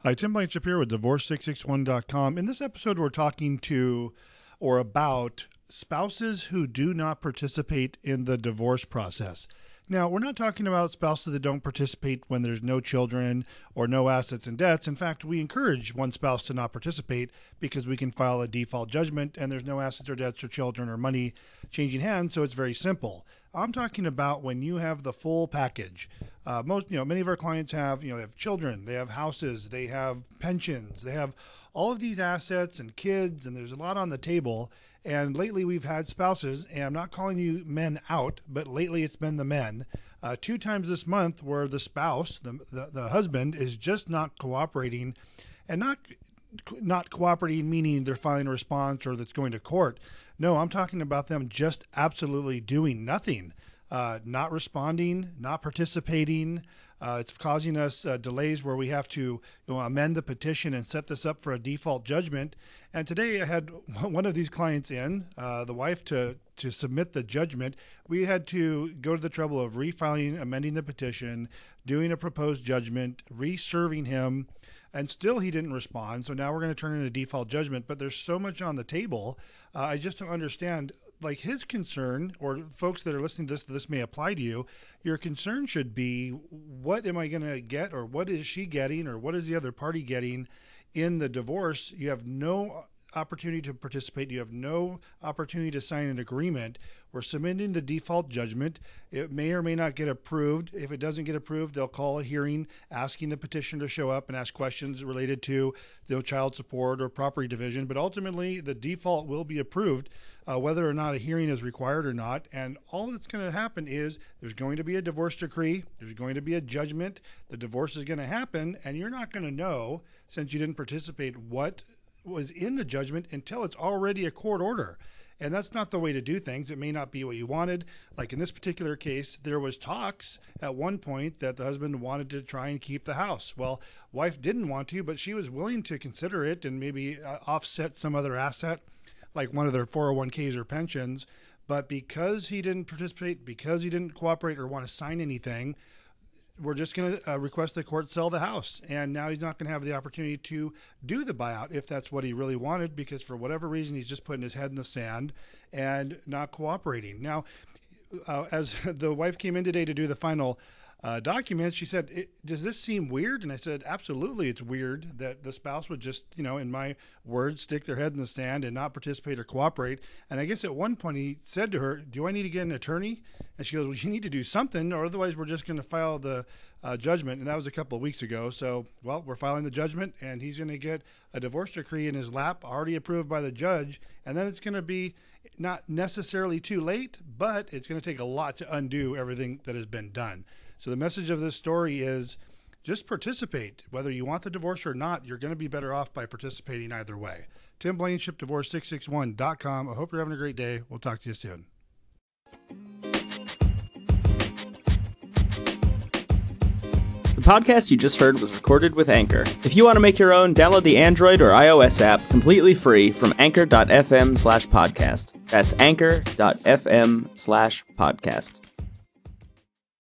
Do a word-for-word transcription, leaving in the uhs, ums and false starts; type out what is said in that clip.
Hi, Tim Blanchard here with divorce six six one dot com. In this episode, we're talking to or about spouses who do not participate in the divorce process. Now, we're not talking about spouses that don't participate when there's no children or no assets and debts. In fact, we encourage one spouse to not participate because we can file a default judgment and there's no assets or debts or children or money changing hands, so it's very simple. I'm talking about when you have the full package. Uh, most, you know, many of our clients have, you know, they have children, they have houses, they have pensions, they have all of these assets and kids, and there's a lot on the table. And lately we've had spouses, and I'm not calling you men out, but lately it's been the men, uh, two times this month where the spouse, the, the the husband, is just not cooperating, and not not cooperating meaning they're filing a response or that's going to court. No, I'm talking about them just absolutely doing nothing, uh, not responding, not participating. Uh, it's causing us uh, delays where we have to you know, amend the petition and set this up for a default judgment. And today I had one of these clients in, uh, the wife, to to submit the judgment. We had to go to the trouble of refiling, amending the petition, doing a proposed judgment, reserving him, and still he didn't respond. So now we're going to turn in a default judgment. But there's so much on the table. Uh, I just don't understand. Like his concern, or folks that are listening to this, this may apply to you. Your concern should be, what am I going to get, or what is she getting, or what is the other party getting in the divorce? You have no opportunity to participate. You have no opportunity to sign an agreement. We're submitting the default judgment. It may or may not get approved. If it doesn't get approved, they'll call a hearing asking the petitioner to show up and ask questions related to you know, child support or property division. But ultimately, the default will be approved, uh, whether or not a hearing is required or not. And all that's going to happen is there's going to be a divorce decree. There's going to be a judgment. The divorce is going to happen, and you're not going to know, since you didn't participate, what was in the judgment until it's already a court order. And that's not the way to do things. It may not be what you wanted. Like in this particular case, there was talks at one point that the husband wanted to try and keep the house. Well, wife didn't want to, but she was willing to consider it and maybe uh, offset some other asset, like one of their four oh one k's or pensions. But because he didn't participate, because he didn't cooperate or want to sign anything, we're just going to uh, request the court sell the house. And now he's not going to have the opportunity to do the buyout if that's what he really wanted, because for whatever reason, he's just putting his head in the sand and not cooperating. Now, uh, as the wife came in today to do the final uh, documents, she said, does this seem weird? And I said, absolutely, it's weird that the spouse would just, you know, in my words, stick their head in the sand and not participate or cooperate. And I guess at one point he said to her, do I need to get an attorney? And she goes, well, you need to do something, or otherwise we're just going to file the uh, judgment. And that was a couple of weeks ago. So, well, we're filing the judgment, and he's going to get a divorce decree in his lap, already approved by the judge. And then it's going to be not necessarily too late, but it's going to take a lot to undo everything that has been done. So the message of this story is just participate. Whether you want the divorce or not, you're going to be better off by participating either way. Tim Blanchard, divorce six six one dot com. I hope you're having a great day. We'll talk to you soon. The podcast you just heard was recorded with Anchor. If you want to make your own, download the Android or iOS app completely free from anchor dot f m slash podcast. That's anchor dot f m slash podcast.